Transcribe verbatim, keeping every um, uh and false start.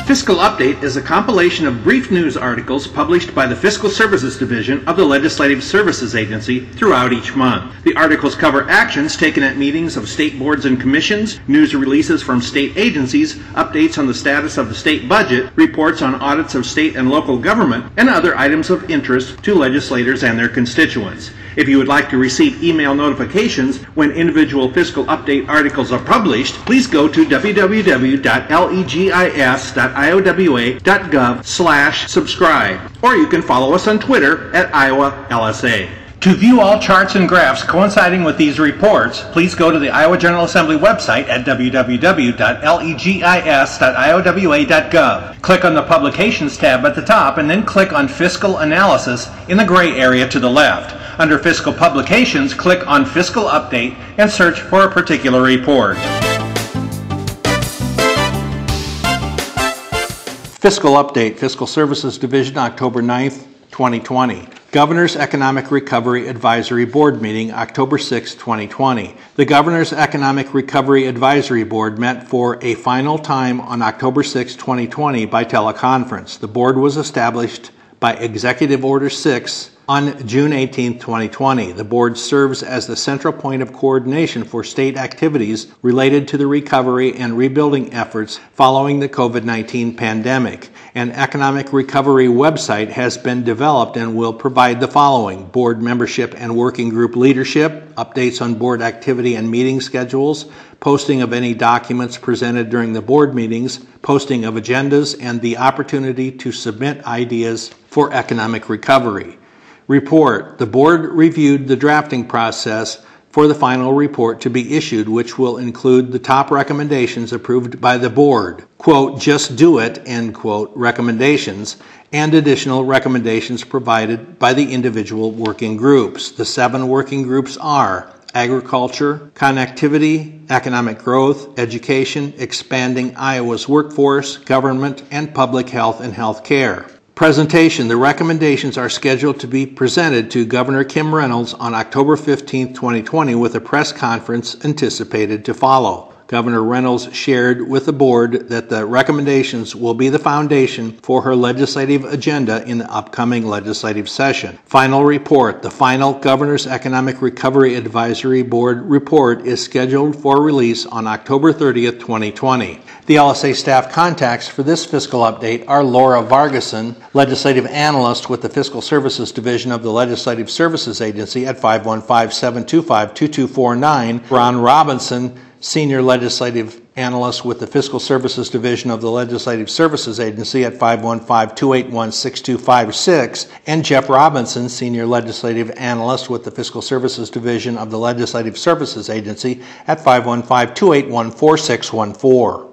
Fiscal Update is a compilation of brief news articles published by the Fiscal Services Division of the Legislative Services Agency throughout each month. The articles cover actions taken at meetings of state boards and commissions, news releases from state agencies, updates on the status of the state budget, reports on audits of state and local government, and other items of interest to legislators and their constituents. If you would like to receive email notifications when individual Fiscal Update articles are published, please go to w w w dot legis dot i o w a dot gov slash subscribe, or you can follow us on Twitter at Iowa L S A. To view all charts and graphs coinciding with these reports, please go to the Iowa General Assembly website at w w w dot legis dot i o w a dot gov. Click on the Publications tab at the top and then click on Fiscal Analysis in the gray area to the left. Under Fiscal Publications, click on Fiscal Update and search for a particular report. Fiscal Update, Fiscal Services Division, October ninth, twenty twenty. Governor's Economic Recovery Advisory Board meeting, October sixth, twenty twenty. The Governor's Economic Recovery Advisory Board met for a final time on October sixth, twenty twenty by teleconference. The board was established by Executive Order six on June eighteenth, twenty twenty. The board serves as the central point of coordination for state activities related to the recovery and rebuilding efforts following the COVID nineteen pandemic. An economic recovery website has been developed and will provide the following: board membership and working group leadership, updates on board activity and meeting schedules, posting of any documents presented during the board meetings, posting of agendas, and the opportunity to submit ideas for economic recovery. Report. The board reviewed the drafting process for the final report to be issued, which will include the top recommendations approved by the board, quote, just do it, end quote, recommendations, and additional recommendations provided by the individual working groups. The seven working groups are agriculture, connectivity, economic growth, education, expanding Iowa's workforce, government, and public health and health care. Presentation. The recommendations are scheduled to be presented to Governor Kim Reynolds on October fifteenth, twenty twenty, with a press conference anticipated to follow. Governor Reynolds shared with the board that the recommendations will be the foundation for her legislative agenda in the upcoming legislative session. Final report. The final Governor's Economic Recovery Advisory Board report is scheduled for release on October thirtieth, twenty twenty. The L S A staff contacts for this fiscal update are Laura Vargason, Legislative Analyst with the Fiscal Services Division of the Legislative Services Agency at five one five, seven two five, two two four nine, Ron Robinson, Senior Legislative Analyst with the Fiscal Services Division of the Legislative Services Agency at five one five, two eight one, six two five six, and Jeff Robinson, Senior Legislative Analyst with the Fiscal Services Division of the Legislative Services Agency at five one five, two eight one, four six one four.